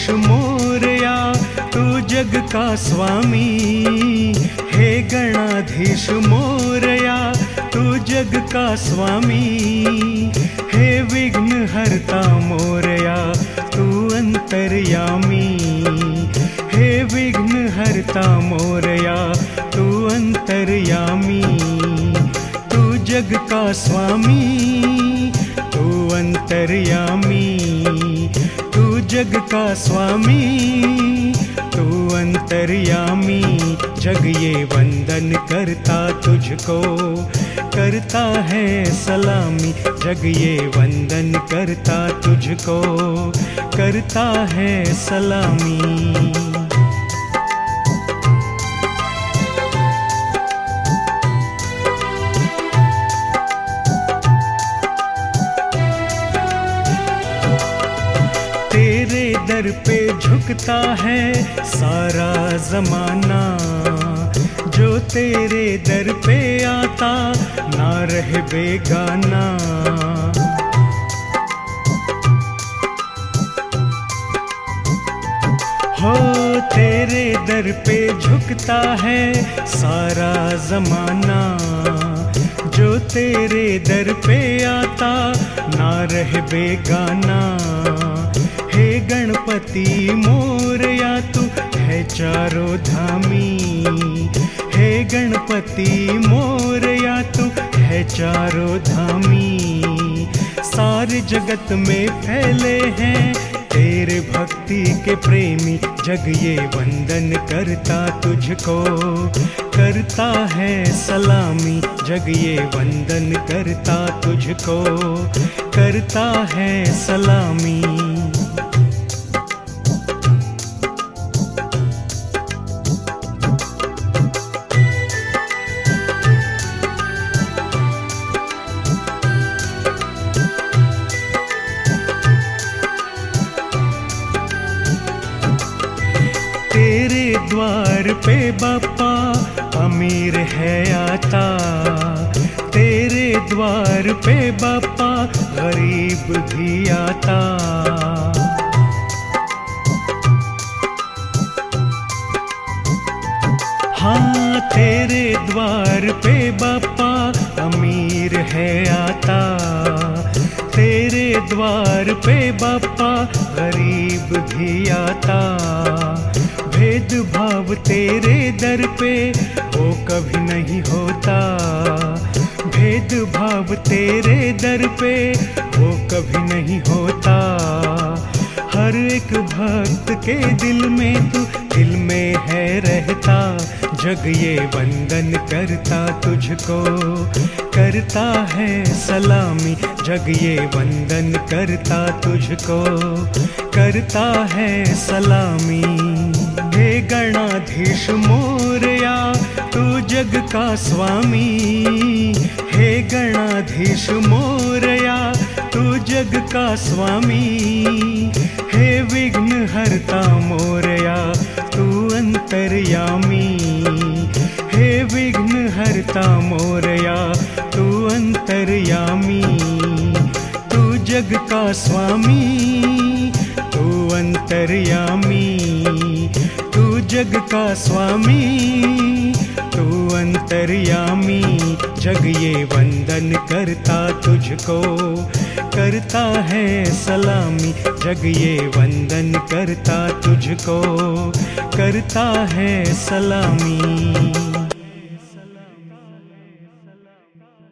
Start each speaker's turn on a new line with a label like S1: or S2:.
S1: गणाधीश मोरया तू जग का स्वामी। हे गणाधीश मोरया तू जग का स्वामी। हे विघ्न हरता मोरया तू अंतर्यामी। हे विघ्न हरता मोरया तू अंतर्यामी। तू जग का स्वामी तू अंतर्यामी। तू जग का स्वामी तू अंतर्यामी। जग ये वंदन करता तुझको करता है सलामी। जग ये वंदन करता तुझको करता है सलामी। तेरे दर पे झुकता है सारा जमाना। जो तेरे दर पे आता ना रहे बेगाना। हो तेरे दर पे झुकता है सारा जमाना। जो तेरे दर पे आता ना रहे बेगाना। हे गणपति मोरया तू है चारों धामी। हे गणपति मोरया तू है चारों धामी। सारे जगत में फैले हैं तेरे भक्ति के प्रेमी। जग ये वंदन करता तुझको करता है सलामी। जग ये वंदन करता तुझको करता है सलामी। तेरे द्वार पे बापा अमीर है आता। तेरे द्वार पे बापा गरीब भी आता। हाँ तेरे द्वार पे बापा अमीर है आता। तेरे द्वार पे बापा गरीब भी आता। भेदभाव तेरे दर पे वो कभी नहीं होता। भेदभाव तेरे दर पे वो कभी नहीं होता। हर एक भक्त के दिल में तू दिल में है रहता। जग ये वंदन करता तुझको करता है सलामी। जग ये वंदन करता तुझको करता है सलामी। हे गणाधीश मोरया तू जग का स्वामी। हे गणाधीश मोरया तू जग का स्वामी। हे विघ्न हरता मोरया तू अंतर्यामी। हे विघ्न हरता मोरया तू अंतर्यामी। तू जग का स्वामी तू अंतर्यामी। तू जग का स्वामी तू अंतर्यामी। जग ये वंदन करता तुझको करता है सलामी। जग ये वंदन करता तुझको करता है सलामी।